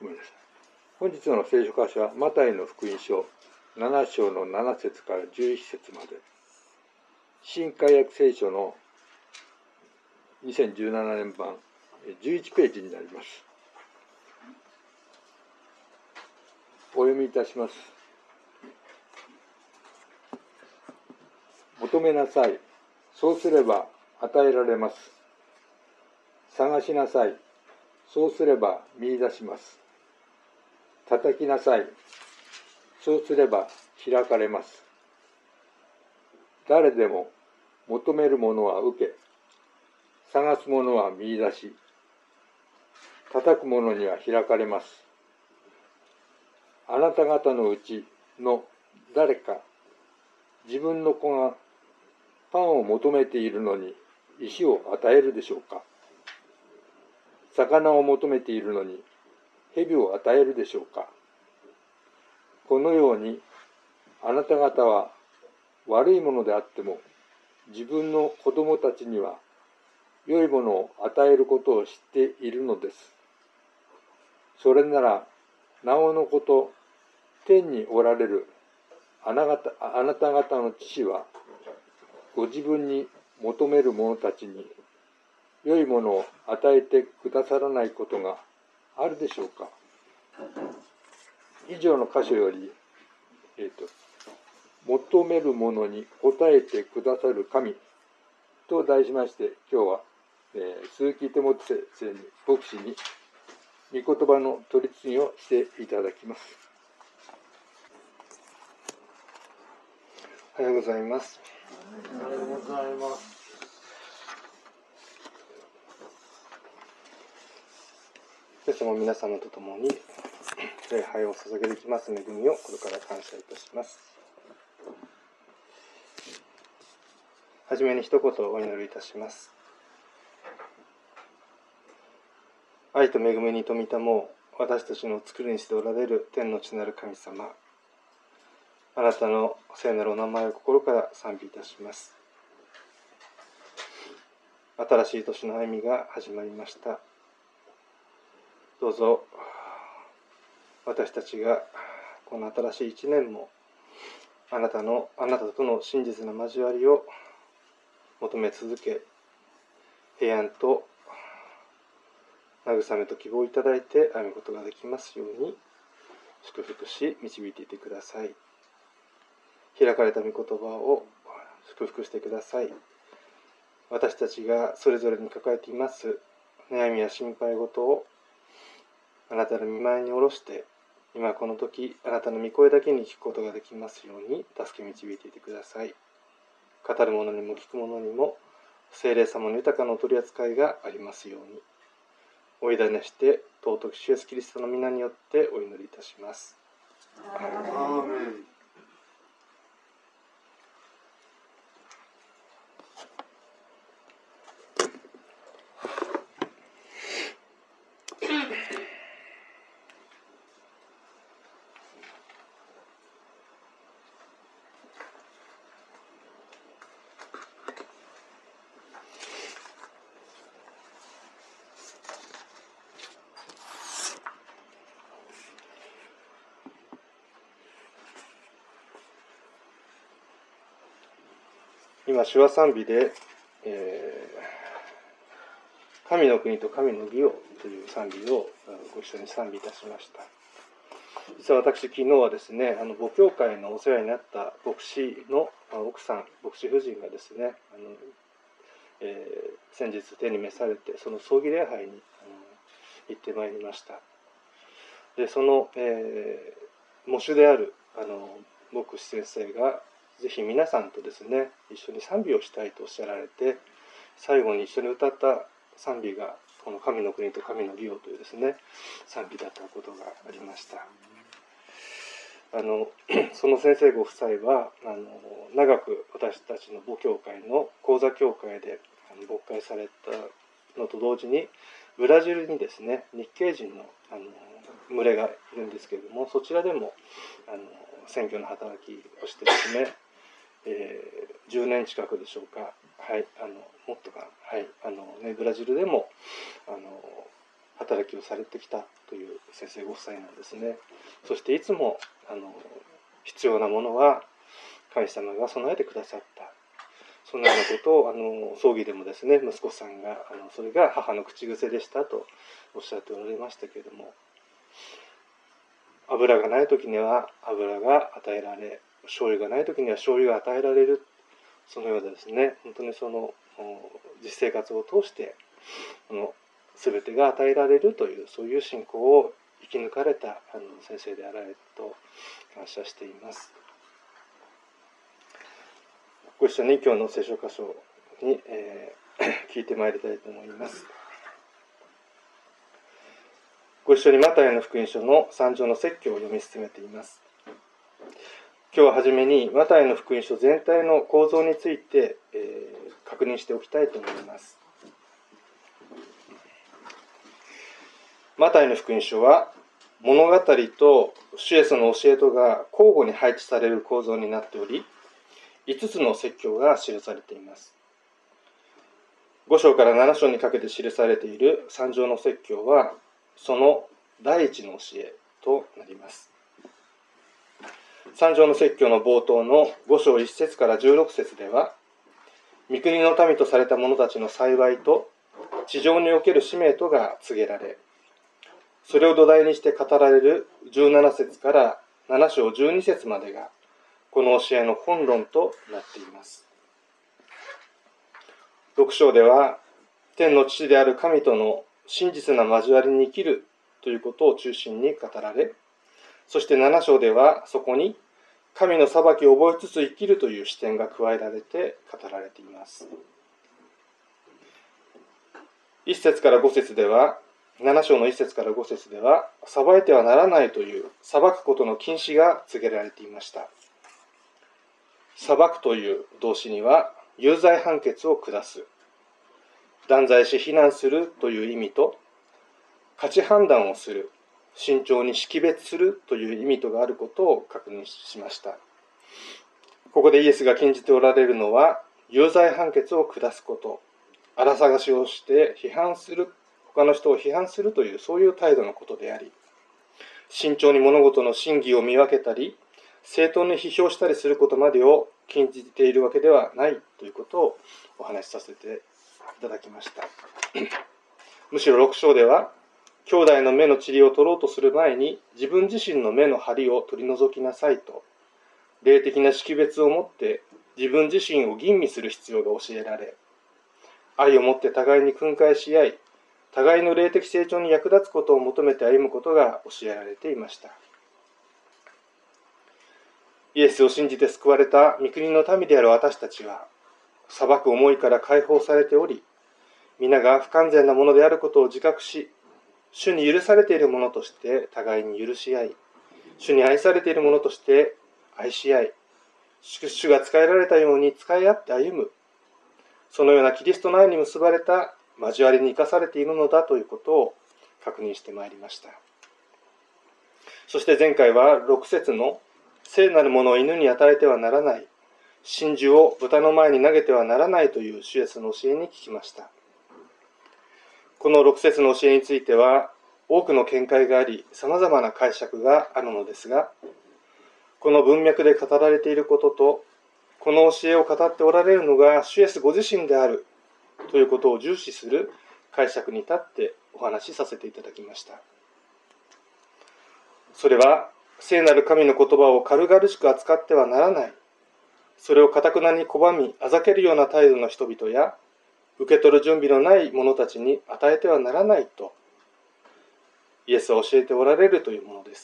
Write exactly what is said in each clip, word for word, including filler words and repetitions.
ごめんなさい。本日の聖書箇所はマタイの福音書なな章のなな節からじゅういち節まで、新海訳聖書のにせんじゅうななねん版じゅういちページになります。お読みいたします。求めなさい、そうすれば与えられます。探しなさい、そうすれば見出します。叩きなさい、そうすれば開かれます。誰でも求めるものは受け、探すものは見出し、叩くものには開かれます。あなた方のうちの誰か、自分の子がパンを求めているのに石を与えるでしょうか。魚を求めているのに蛇を与えるでしょうか。このようにあなた方は悪いものであっても自分の子供たちには良いものを与えることを知っているのです。それならなおのこと天におられるあなたあなた方の父はご自分に求める者たちに良いものを与えてくださらないことがあるでしょうか。以上の箇所より、えーと、求めるものに応えてくださる神と題しまして、今日は、えー、鈴木テモテ先生に、牧師に御言葉の取り次ぎをしていただきます。 おはようございます。 おはようございます。 今朝も皆様と共に礼拝を捧げできます恵みをこれから感謝いたします。はじめに一言お祈りいたします。愛と恵みに富みたもう私たちの作り主でおられる天の地なる神様、あなたの聖なるお名前を心から賛美いたします。新しい年の歩みが始まりました。どうぞ私たちがこの新しい一年もあなたのあなたとの真実な交わりを求め続け、平安と慰めと希望をいただいて歩むことができますように祝福し導いていてください。開かれた御言葉を祝福してください。私たちがそれぞれに抱えています悩みや心配事をあなたの御前に下ろして、今この時あなたの御声だけに聞くことができますように助け導いていてください。語る者にも聞く者にも聖霊様の豊かなお取り扱いがありますようにお委ねして尊き主イエスキリストの皆によってお祈りいたします。 アーメン。 今手話賛美で、えー、神の国と神の義をという賛美をご一緒に賛美いたしました。実は私昨日はですね、あの母教会のお世話になった牧師の奥さん、牧師夫人がですね、あの、えー、先日手に召されて、その葬儀礼拝にあの行ってまいりました。で、その、えー、喪主であるあの牧師先生がぜひ皆さんとですね、一緒に賛美をしたいとおっしゃられて、最後に一緒に歌った賛美がこの神の国と神の義をというですね、賛美だったことがありました。あのその先生ご夫妻はあの長く私たちの母教会の講座教会で牧会されたのと同時に、ブラジルにですね、日系人のあの群れがいるんですけれども、そちらでもあの選挙の働きをしてですね、えー、じゅうねん近くでしょうか、はい、あのもっとか、はい、あのね、ブラジルでもあの働きをされてきたという先生ご夫妻なんですね。そしていつもあの必要なものは神様が備えてくださった。そのようなことをあの葬儀でもですね、息子さんがあのそれが母の口癖でしたとおっしゃっておられましたけれども、油がない時には油が与えられ、醤油がない時には醤油が与えられる。そのようなですね、本当にその実生活を通してこの全てが与えられるという、そういう信仰を生き抜かれたあの先生であられると感謝しています。ご一緒に今日の聖書箇所に、えー、聞いてまいりたいと思います。ご一緒にマタイの福音書のさん章の説教を読み進めています。今日ははじめにマタイの福音書全体の構造について、えー、確認しておきたいと思います。マタイの福音書は物語と主イエスの教えとが交互に配置される構造になっており、いつつの説教が記されています。ご章からなな章にかけて記されているさん章の説教はその第一の教えとなります。さん章の説教の冒頭のご章いち節からじゅうろく節では、御国の民とされた者たちの幸いと地上における使命とが告げられ、それを土台にして語られるじゅうなな節からなな章じゅうに節までがこの教えの本論となっています。ろく章では天の父である神との真実な交わりに生きるということを中心に語られ、そしてなな章ではそこに神の裁きを覚えつつ生きるという視点が加えられて語られています。いち節からご節では、なな章のいち節からご節では、裁いてはならないという裁くことの禁止が告げられていました。裁くという動詞には有罪判決を下す、断罪し非難するという意味と、価値判断をする、慎重に識別するという意味とがあることを確認しました。ここでイエスが禁じておられるのは、有罪判決を下すこと、荒探しをして批判する、他の人を批判するというそういう態度のことであり、慎重に物事の真偽を見分けたり、正当に批評したりすることまでを禁じているわけではないということをお話しさせていただきました。むしろろく章では、兄弟の目の塵を取ろうとする前に自分自身の目の針を取り除きなさいと、霊的な識別をもって自分自身を吟味する必要が教えられ、愛をもって互いに訓戒し合い、互いの霊的成長に役立つことを求めて歩むことが教えられていました。イエスを信じて救われた御国の民である私たちは、裁く思いから解放されており、皆が不完全なものであることを自覚し、主に許されているものとして互いに許し合い、主に愛されているものとして愛し合い、主が仕えられたように仕え合って歩む、そのようなキリストの愛に結ばれた交わりに生かされているのだということを確認してまいりました。そして前回はろく節の聖なるものを犬に与えてはならない、真珠を豚の前に投げてはならないという主イエスの教えに聞きました。このろく節の教えについては多くの見解があり、様々な解釈があるのですが、この文脈で語られていることと、この教えを語っておられるのが主イエスご自身であるということを重視する解釈に立ってお話しさせていただきました。それは聖なる神の言葉を軽々しく扱ってはならない、それを堅くなに拒みあざけるような態度の人々や受け取る準備のない者たちに与えてはならないとイエスは教えておられるというものです。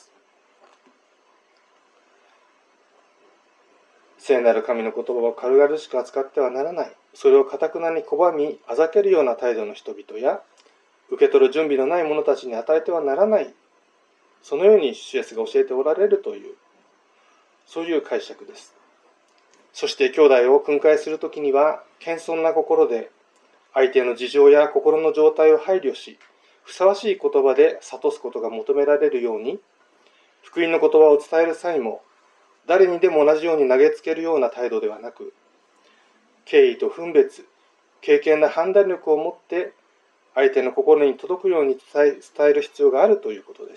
聖なる神の言葉を軽々しく扱ってはならない、それを堅くなに拒みあざけるような態度の人々や受け取る準備のない者たちに与えてはならない、そのように主イエスが教えておられるという、そういう解釈です。そして兄弟を訓戒するときには謙遜な心で相手の事情や心の状態を配慮し、ふさわしい言葉で諭すことが求められるように、福音の言葉を伝える際も誰にでも同じように投げつけるような態度ではなく、敬意と分別、敬虔な判断力を持って相手の心に届くように伝え、伝える必要があるということです。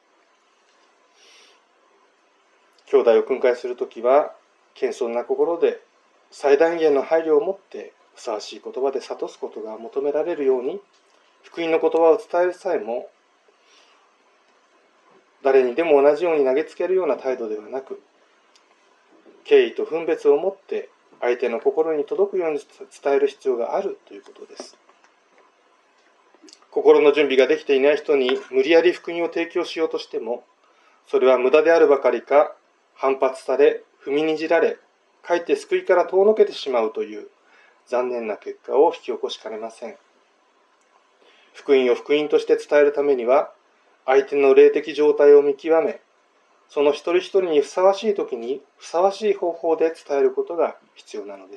兄弟を訓戒するときは、謙遜な心で最大限の配慮を持ってふさわしい言葉で諭すことが求められるように、福音の言葉を伝える際も、誰にでも同じように投げつけるような態度ではなく、敬意と分別を持って相手の心に届くように伝える必要があるということです。心の準備ができていない人に無理やり福音を提供しようとしても、それは無駄であるばかりか、反発され、踏みにじられ、かえって救いから遠のけてしまうという残念な結果を引き起こしかねません。福音を福音として伝えるためには、相手の霊的状態を見極め、その一人一人にふさわしい時にふさわしい方法で伝えることが必要なのです。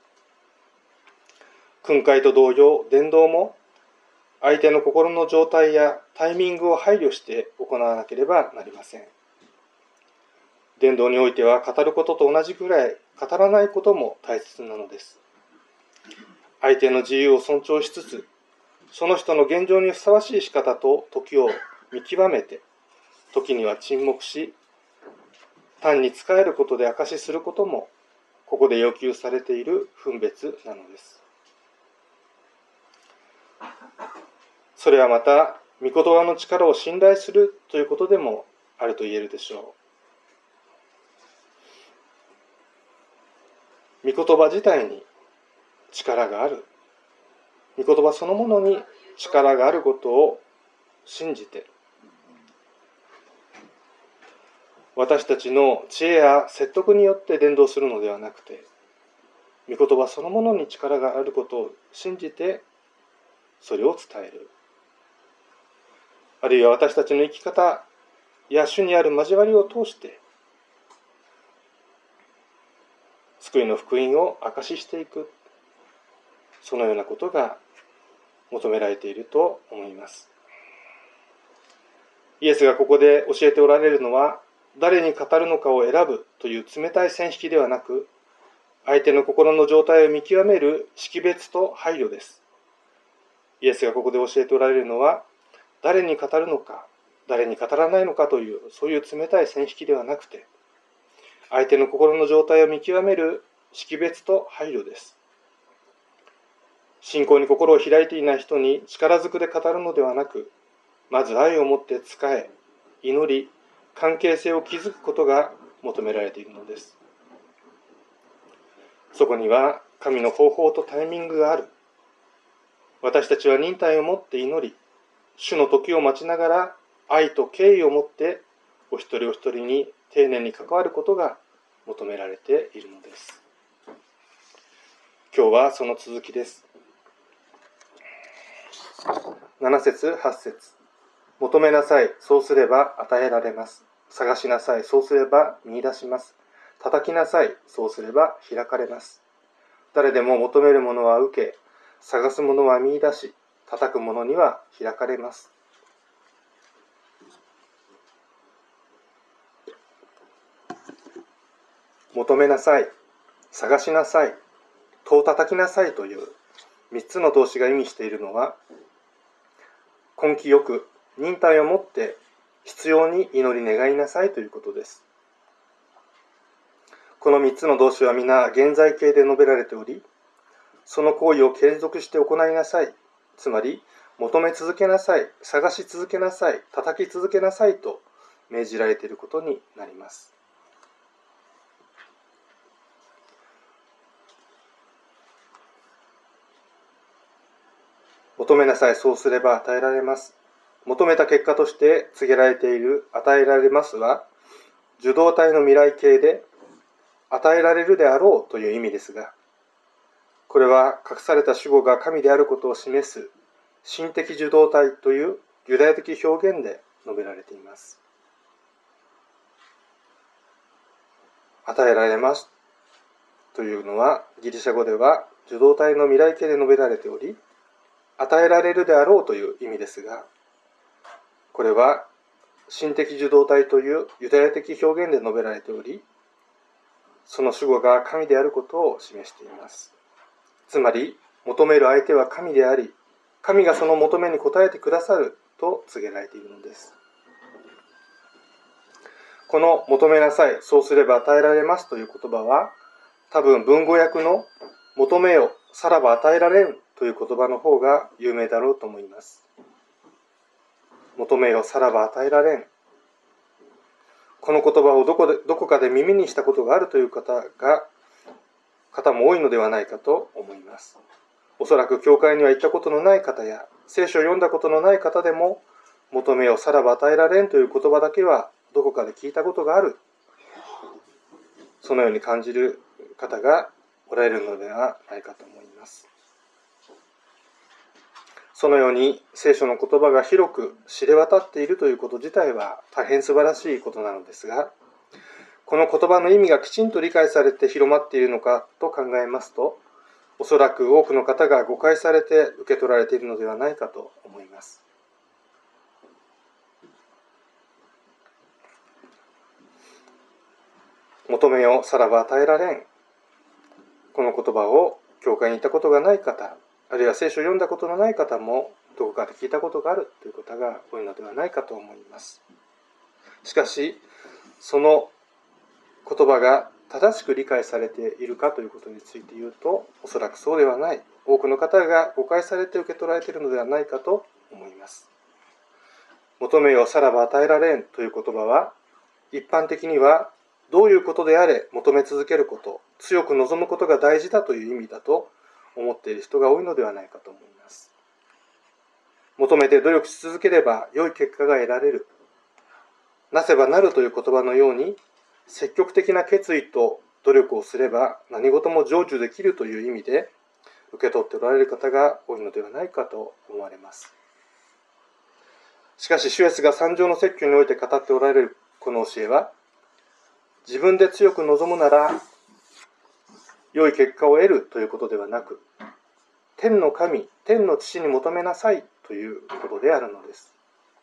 訓戒と同様、伝道も相手の心の状態やタイミングを配慮して行わなければなりません。伝道においては語ることと同じくらい語らないことも大切なのです。相手の自由を尊重しつつ、その人の現状にふさわしい仕方と時を見極めて、時には沈黙し、単に仕えることで証しすることも、ここで要求されている分別なのです。それはまた、御言葉の力を信頼するということでもあると言えるでしょう。御言葉自体に力がある。御言葉そのものに力があることを信じて、私たちの知恵や説得によって伝道するのではなくて、御言葉そのものに力があることを信じて、それを伝える。あるいは私たちの生き方や主にある交わりを通して、救いの福音を証ししていく、そのようなことが求められていると思います。イエスがここで教えておられるのは、誰に語るのかを選ぶという冷たい線引きではなく、相手の心の状態を見極める識別と配慮です。イエスがここで教えておられるのは、誰に語るのか、誰に語らないのかという、そういう冷たい線引きではなくて、相手の心の状態を見極める識別と配慮です。信仰に心を開いていない人に力ずくで語るのではなく、まず愛を持って仕え、祈り、関係性を築くことが求められているのです。そこには神の方法とタイミングがある。私たちは忍耐を持って祈り、主の時を待ちながら愛と敬意を持ってお一人お一人に丁寧に関わることが求められているのです。今日はその続きです。なな節はち節。求めなさい、そうすれば与えられます。探しなさい、そうすれば見出します。叩きなさい、そうすれば開かれます。誰でも求めるものは受け、探すものは見出し、叩くものには開かれます。求めなさい、探しなさい、戸を叩きなさいという三つの動詞が意味しているのは、根気よく忍耐を持って必要に祈り願いなさいということです。この三つの動詞は皆現在形で述べられており、その行為を継続して行いなさい、つまり求め続けなさい、探し続けなさい、叩き続けなさいと命じられていることになります。求めなさい、そうすれば与えられます。求めた結果として告げられている与えられますは、受動体の未来形で与えられるであろうという意味ですが、これは隠された主語が神であることを示す神的受動体というユダヤ的表現で述べられています。与えられますというのはギリシャ語では受動体の未来形で述べられており、与えられるであろうという意味ですが、これは神的受動体というユダヤ的表現で述べられており、その主語が神であることを示しています。つまり、求める相手は神であり、 神がその求めに応えてくださると告げられているのです。この求めなさい、そうすれば与えられますという言葉は、多分文語訳の求めよ、さらば与えられんという言葉の方が有名だろうと思います。求めよ、さらば与えられん。この言葉をどこで、どこかで耳にしたことがあるという方が、方も多いのではないかと思います。おそらく教会には行ったことのない方や、聖書を読んだことのない方でも、求めよ、さらば与えられんという言葉だけはどこかで聞いたことがある。そのように感じる方がおられるのではないかと思います。そのように聖書の言葉が広く知れ渡っているということ自体は大変素晴らしいことなのですが、この言葉の意味がきちんと理解されて広まっているのかと考えますと、おそらく多くの方が誤解されて受け取られているのではないかと思います。求めよ、さらば与えられん。この言葉を教会に行ったことがない方、あるいは聖書を読んだことのない方もどこかで聞いたことがあるという方が多いのではないかと思います。しかし、その言葉が正しく理解されているかということについて言うと、おそらくそうではない。多くの方が誤解されて受け取られているのではないかと思います。求めよ、さらば与えられんという言葉は、一般的にはどういうことであれ求め続けること、強く望むことが大事だという意味だと思っている人が多いのではないかと思います。求めて努力し続ければ良い結果が得られる。なせばなるという言葉のように、積極的な決意と努力をすれば何事も成就できるという意味で受け取っておられる方が多いのではないかと思われます。しかし、主イエスが三条の説教において語っておられるこの教えは、自分で強く望むなら良い結果を得るということではなく、天の神、天の父に求めなさいということであるのです。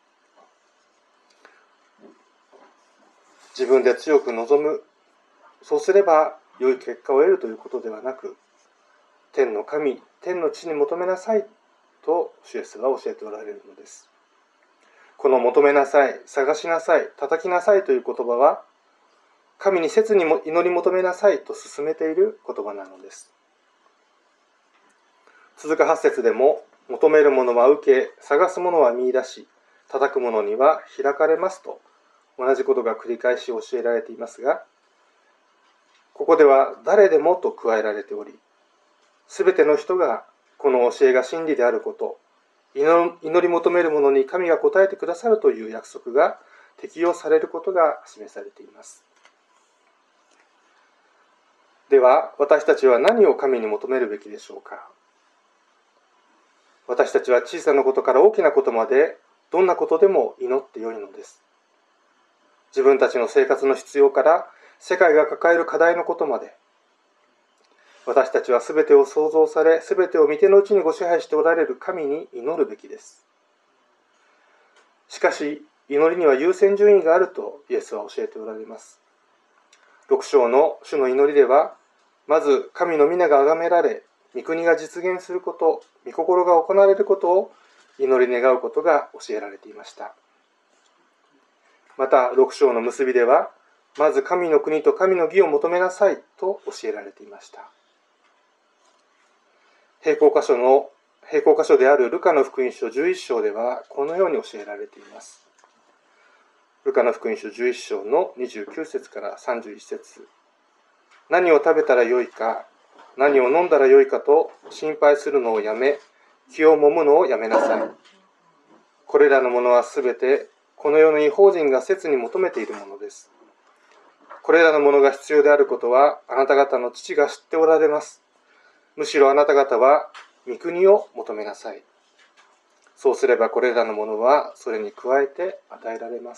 自分で強く望む、そうすれば良い結果を得るということではなく、天の神、天の父に求めなさいと主イエスが教えておられるのです。この求めなさい、探しなさい、叩きなさいという言葉は、神に切にも祈り求めなさいと勧めている言葉なのです。続くはち節でも、求める者は受け、探す者は見出し、叩く者には開かれますと、同じことが繰り返し教えられていますが、ここでは誰でもと加えられており、すべての人がこの教えが真理であること、祈り求める者に神が答えてくださるという約束が適用されることが示されています。では、私たちは何を神に求めるべきでしょうか。私たちは小さなことから大きなことまで、どんなことでも祈ってよいのです。自分たちの生活の必要から世界が抱える課題のことまで、私たちはすべてを創造され、すべてを御手の内にご支配しておられる神に祈るべきです。しかし、祈りには優先順位があるとイエスは教えておられます。ろく章の主の祈りでは、まず神の御名が崇められ、御国が実現すること、御心が行われることを祈り願うことが教えられていました。また、ろく章の結びでは、まず神の国と神の義を求めなさいと教えられていました。並行箇所の、並行箇所であるルカの福音書じゅういち章では、このように教えられています。ルカの福音書じゅういち章のにじゅうきゅう節からさんじゅういち節。何を食べたらよいか、何を飲んだらよいかと心配するのをやめ、気をもむのをやめなさい。これらのものはすべて、この世の異邦人が切に求めているものです。これらのものが必要であることは、あなた方の父が知っておられます。むしろあなた方は、御国を求めなさい。そうすればこれらのものは、それに加えて与えられます。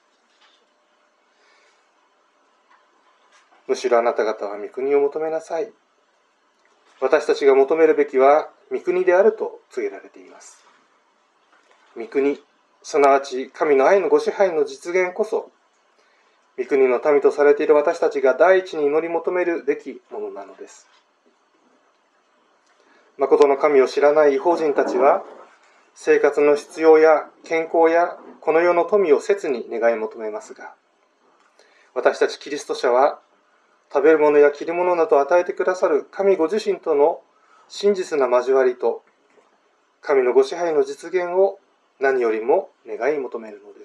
むしろあなた方は御国を求めなさい。私たちが求めるべきは、御国であると告げられています。御国、すなわち神の愛のご支配の実現こそ、御国の民とされている私たちが第一に祈り求めるべきものなのです。 誠の神を知らない異邦人たちは、生活の必要や健康やこの世の富を切に願い求めますが、私たちキリスト者は、食べるものや着るものなどを与えてくださる神ご自身との真実な交わりと、神のご支配の実現を何よりも願い求めるのです。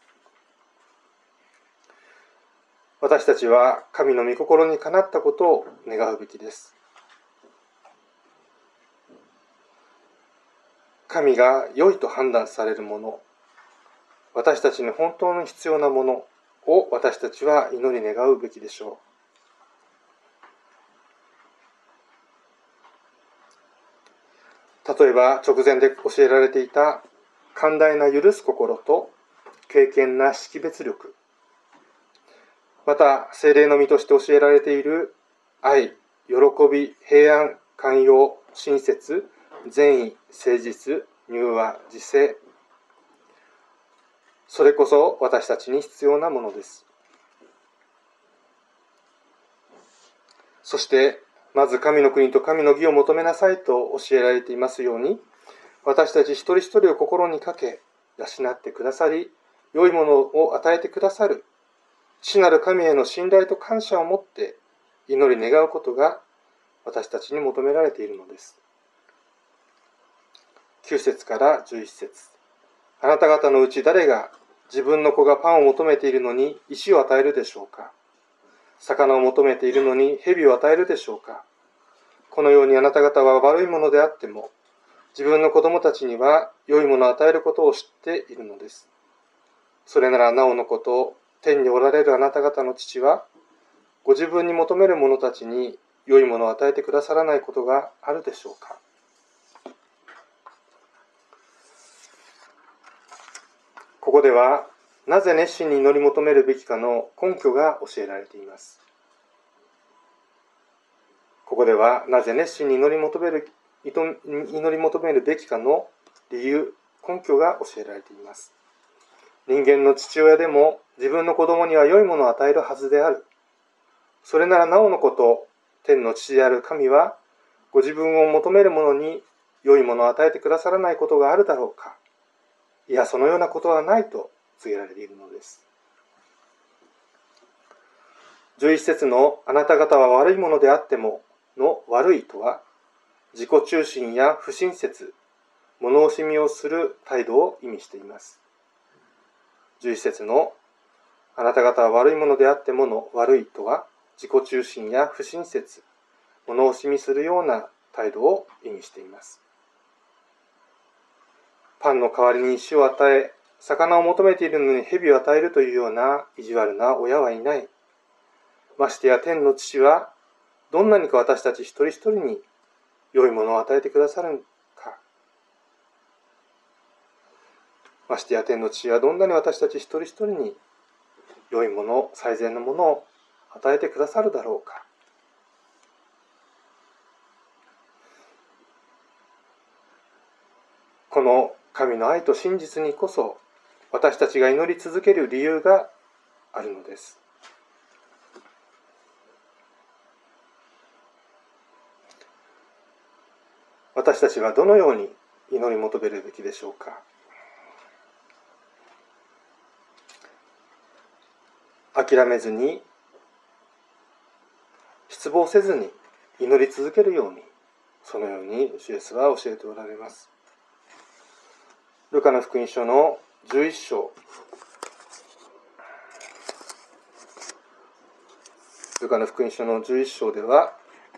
私たちは神の御心にかなったことを願うべきです。神が良いと判断されるもの、私たちに本当に必要なものを私たちは祈り願うべきでしょう。例えば直前で教えられていた寛大な許す心と敬虔な識別力、また聖霊の実として教えられている愛、喜び、平安、寛容、親切、善意、誠実、柔和、自制、それこそ私たちに必要なものです。そしてまず神の国と神の義を求めなさいと教えられていますように、私たち一人一人を心にかけ養ってくださり、良いものを与えてくださる父なる神への信頼と感謝を持って祈り願うことが私たちに求められているのです。きゅう節からじゅういち節。あなた方のうち誰が自分の子がパンを求めているのに石を与えるでしょうか。魚を求めているのに蛇を与えるでしょうか。このようにあなた方は悪いものであっても、自分の子供たちには良いものを与えることを知っているのです。それならなおのこと、天におられるあなた方の父は、ご自分に求める者たちに良いものを与えてくださらないことがあるでしょうか。ここでは、なぜ熱心に祈り求めるべきかの根拠が教えられています。ここでは、なぜ熱心に祈り求める、祈り求めるべきかの理由、根拠が教えられています。人間の父親でも自分の子供には良いものを与えるはずである。それならなおのこと、天の父である神は、ご自分を求める者に良いものを与えてくださらないことがあるだろうか。いや、そのようなことはないと告げられているのです。じゅういち節のあなた方は悪いものであってもの悪いとは、自己中心や不親切、物惜しみをする態度を意味しています。じゅういち節のあなた方は悪いものであってもの悪いとは、自己中心や不親切、物惜しみするような態度を意味しています。パンの代わりに石を与え、魚を求めているのに蛇を与えるというような意地悪な親はいない。ましてや天の父は、どんなにか私たち一人一人に良いものを与えてくださるか。ましてや天の父はどんなに私たち一人一人に良いもの、最善のものを与えてくださるだろうか。この神の愛と真実にこそ私たちが祈り続ける理由があるのです。私たちはどのように祈り求めるべきでしょうか。諦めずに、失望せずに祈り続けるように、そのように主イエスは教えておられます。ルカの福音書のじゅういっ章、ルカの福音書のじゅういっ章では、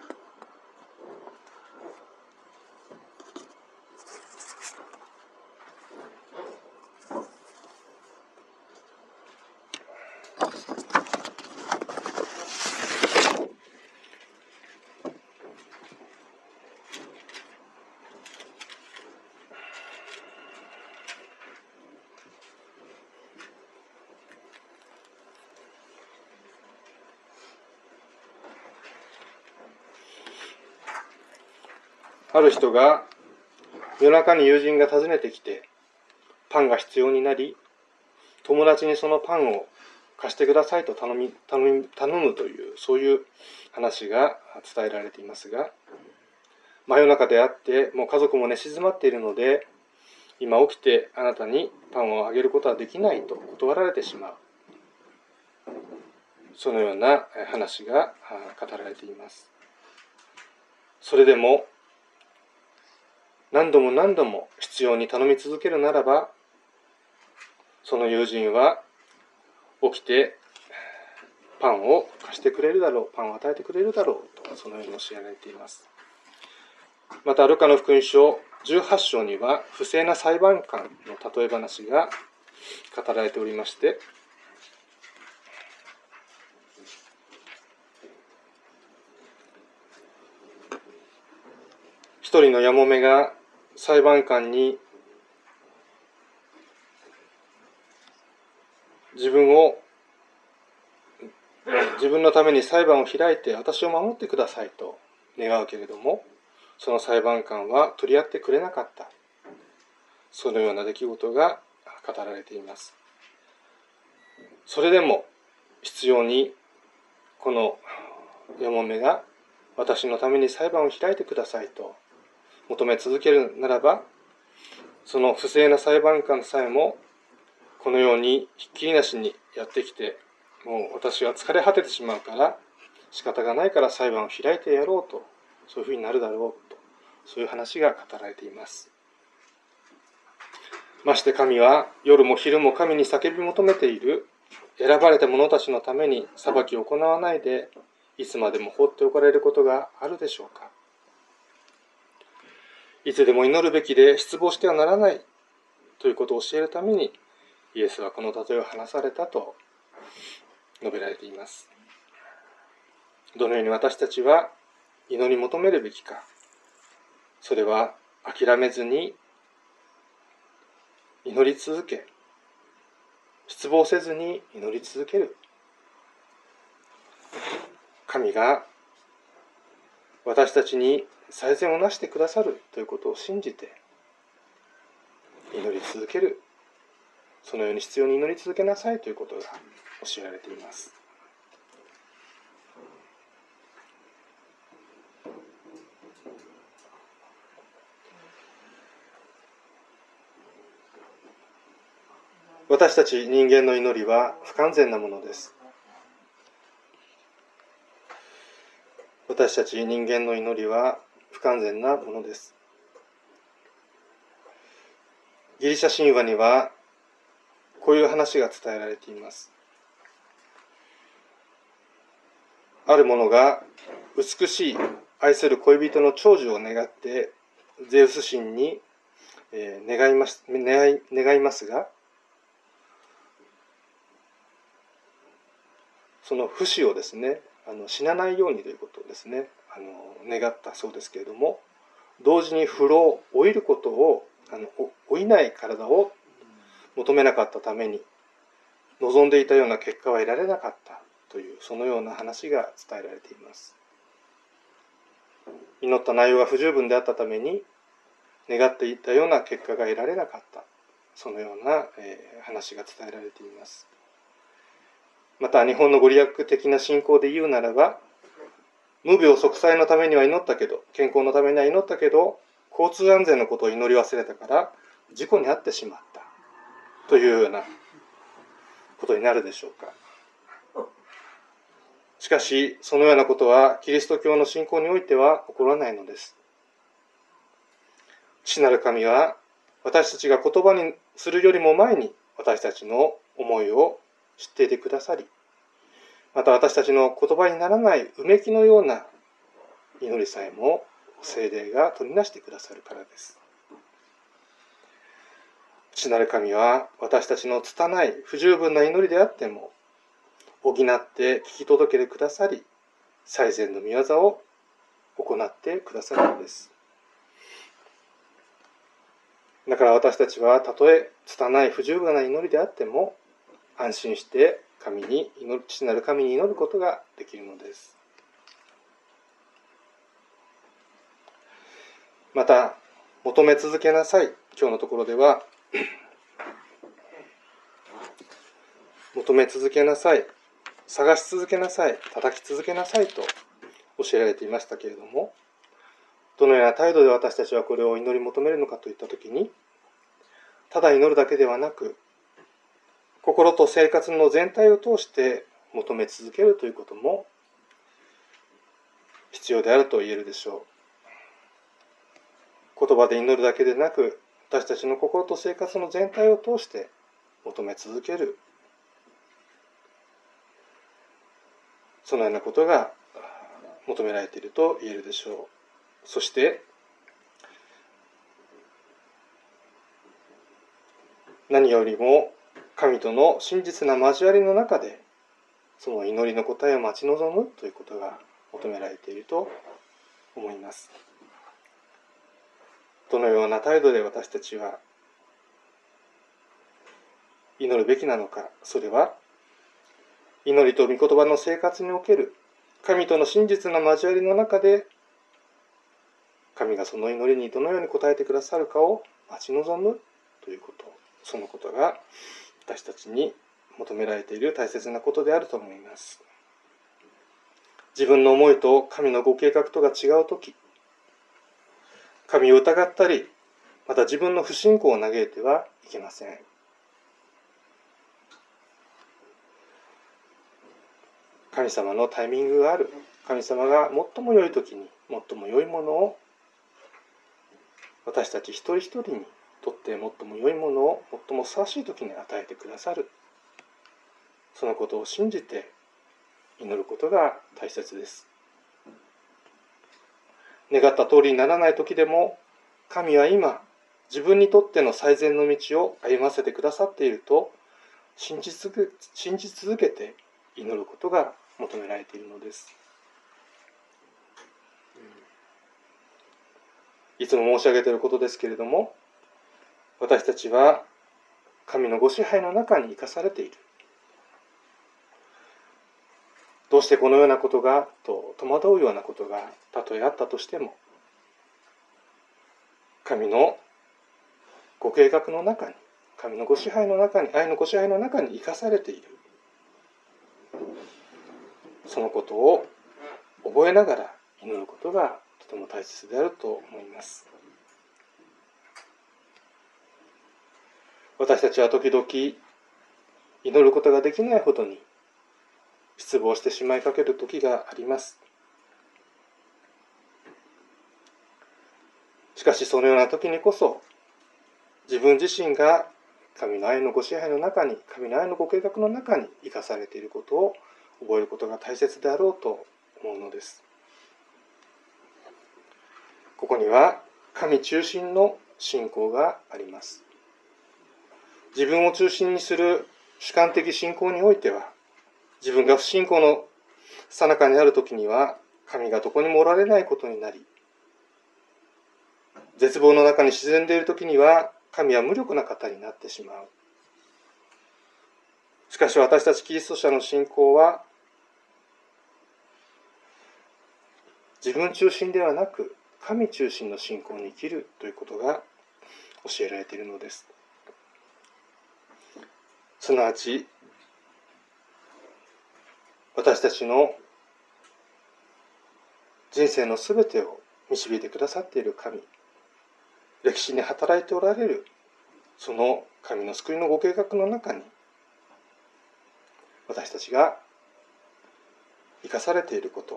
ある人が夜中に友人が訪ねてきてパンが必要になり、友達にそのパンを貸してくださいと頼み、頼み、頼むというそういう話が伝えられていますが、 真夜中であって、もう家族も寝静まっているので、今起きてあなたにパンをあげることはできないと断られてしまう。そのような話が語られています。それでも何度も何度も必要に頼み続けるならば、その友人は起きてパンを貸してくれるだろう、パンを与えてくれるだろうと、そのように教えられています。またルカの福音書じゅうはち章には不正な裁判官の例え話が語られておりまして、一人のやもめが裁判官に自分を自分のために裁判を開いて私を守ってくださいと願うけれども、その裁判官は取り合ってくれなかった。そのような出来事が語られています。それでも必要にこのやもめが私のために裁判を開いてくださいと求め続けるならば、その不正な裁判官さえもこのようにひっきりなしにやってきて、もう私は疲れ果ててしまうから仕方がないから裁判を開いてやろうと、そういうふうになるだろうと、そういう話が語られています。まして神は夜も昼も神に叫び求めている選ばれた者たちのために裁きを行わないでいつまでも放っておかれることがあるでしょうか。いつでも祈るべきで失望してはならないということを教えるためにイエスはこの例えを話されたと述べられています。どのように私たちは祈り求めるべきか。それは諦めずに祈り続け、失望せずに祈り続ける。神が私たちに最善をなしてくださるということを信じて祈り続ける。そのように必要に祈り続けなさいということが教えられています。私たち人間の祈りは不完全なものです。私たち人間の祈りは不完全なものです。ギリシャ神話にはこういう話が伝えられています。ある者が美しい愛する恋人の長寿を願ってゼウス神に願います、願い、願いますが、その不死をですね、あの死なないようにということをですね、あの願ったそうですけれども、同時に不老、老いることを、あの老いない体を求めなかったために、望んでいたような結果は得られなかったという、そのような話が伝えられています。祈った内容が不十分であったために、願っていたような結果が得られなかった、そのような、えー、話が伝えられています。また日本のご利益的な信仰で言うならば、無病息災のためには祈ったけど、健康のためには祈ったけど、交通安全のことを祈り忘れたから事故に遭ってしまったというようなことになるでしょうか。しかしそのようなことはキリスト教の信仰においては起こらないのです。父なる神は私たちが言葉にするよりも前に私たちの思いを知っていてくださり、また私たちの言葉にならないうめきのような祈りさえも聖霊が取りなしてくださるからです。父なる神は私たちの拙い不十分な祈りであっても補って聞き届けてくださり、最善の御業を行ってくださるのです。だから私たちはたとえ拙い不十分な祈りであっても安心して神に祈る、父なる神に祈ることができるのです。また求め続けなさい。今日のところでは求め続けなさい、探し続けなさい、叩き続けなさいと教えられていましたけれども、 どのような態度で私たちはこれを祈り求めるのかといったときに、ただ祈るだけではなく、心と生活の全体を通して求め続けるということも必要であると言えるでしょう。言葉で祈るだけでなく、私たちの心と生活の全体を通して求め続ける、そのようなことが求められていると言えるでしょう。そして何よりも神との真実な交わりの中でその祈りの答えを待ち望むということが求められていると思います。どのような態度で私たちは祈るべきなのか、それは祈りと御言葉の生活における神との真実な交わりの中で、神がその祈りにどのように応えてくださるかを待ち望むということ、そのことが私たちに求められている大切なことであると思います。自分の思いと神のご計画とが違うとき、神を疑ったり、また自分の不信仰を嘆いてはいけません。神様のタイミングがある。神様が最も良いときに最も良いものを、私たち一人一人にとって最も良いものを最もふさわしいときに与えてくださる。そのことを信じて祈ることが大切です。願った通りにならないときでも、神は今自分にとっての最善の道を歩ませてくださっていると信じ続け、信じ続けて祈ることが求められているのです。いつも申し上げていることですけれども、私たちは神のご支配の中に生かされている。どうしてこのようなことがと戸惑うようなことがたとえあったとしても、神のご計画の中に、神のご支配の中に、愛のご支配の中に生かされている。そのことを覚えながら祈ることがとても大切であると思います。私たちは時々祈ることができないほどに失望してしまいかける時があります。しかしそのような時にこそ、自分自身が神の愛のご支配の中に、神の愛のご計画の中に生かされていることを覚えることが大切であろうと思うのです。ここには神中心の信仰があります。自分を中心にする主観的信仰においては、自分が不信仰の最中にあるときには、神がどこにもおられないことになり、絶望の中に沈んでいるときには、神は無力な方になってしまう。しかし私たちキリスト者の信仰は、自分中心ではなく、神中心の信仰に生きるということが教えられているのです。すなわち、私たちの人生のすべてを導いてくださっている神、歴史に働いておられるその神の救いのご計画の中に、私たちが生かされていること、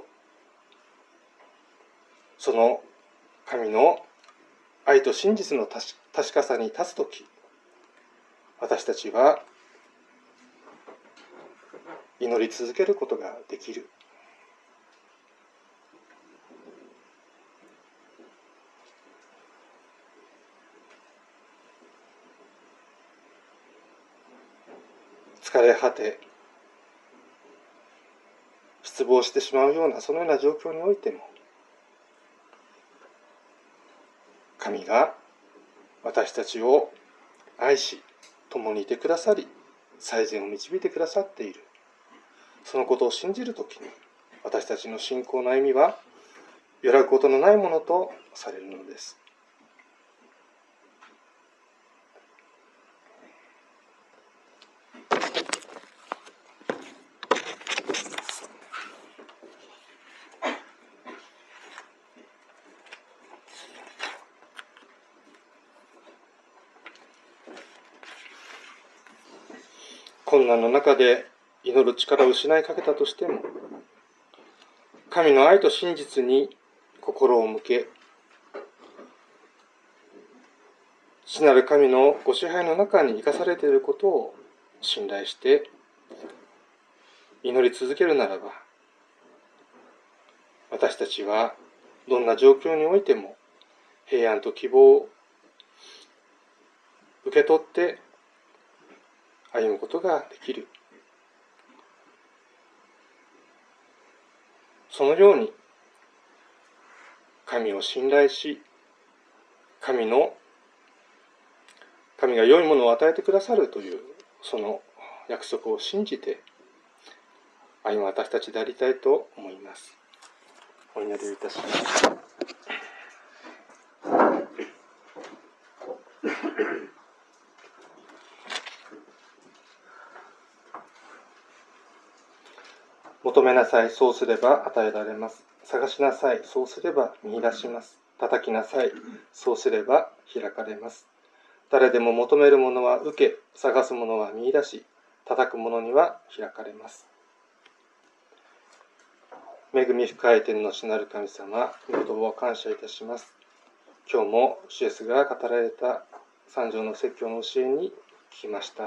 その神の愛と真実の確かさに立つとき、私たちは祈り続けることができる。疲れ果て、失望してしまうようなそのような状況においても、神が私たちを愛し、共にいてくださり、最善を導いてくださっている。そのことを信じるときに、私たちの信仰の歩みは、揺らぐことのないものとされるのです。 困難の中で祈る力を失いかけたとしても、神の愛と真実に心を向け、父なる神のご支配の中に生かされていることを信頼して祈り続けるならば、私たちはどんな状況においても平安と希望を受け取って歩むことができる。そのように神を信頼し、神の神が良いものを与えてくださるというその約束を信じて歩む私たちでありたいと思います。お祈りをいたします。求めなさい、そうすれば与えられます。探しなさい、そうすれば見出します。叩きなさい、そうすれば開かれます。誰でも求めるものは受け、探すものは見出し、叩くものには開かれます。恵み深い天の主なる神様、御言葉を感謝いたします。今日も主イエスが語られた三条の説教の教えに聞きました。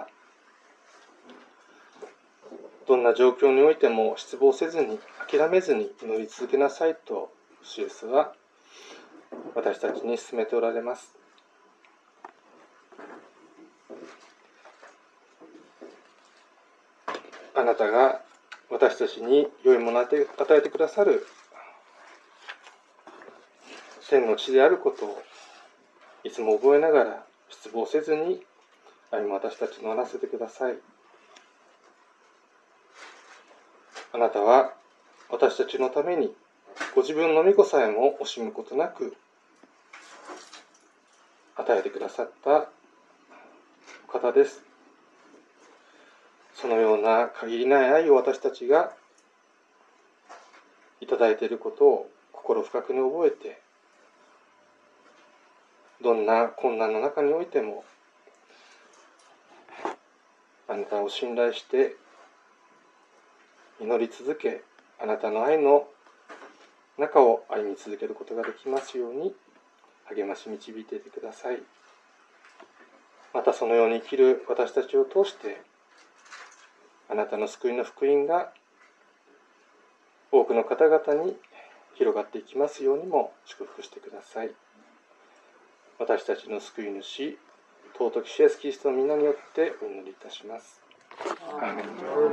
どんな状況においても失望せずに、諦めずに祈り続けなさいと主イエスは私たちに勧めておられます。あなたが私たちに良いものを与えてくださる天の地であることをいつも覚えながら失望せずに歩む私たちのあらせてください。あなたは私たちのためにご自分の御子さえも惜しむことなく与えてくださった方です。そのような限りない愛を私たちがいただいていることを心深くに覚えて、どんな困難の中においてもあなたを信頼して祈り続け、あなたの愛の中を歩み続けることができますように励まし導いていてください。またそのように生きる私たちを通してあなたの救いの福音が多くの方々に広がっていきますようにも祝福してください。私たちの救い主、尊き主イエスキリストの皆によってお祈りいたします。アーメン。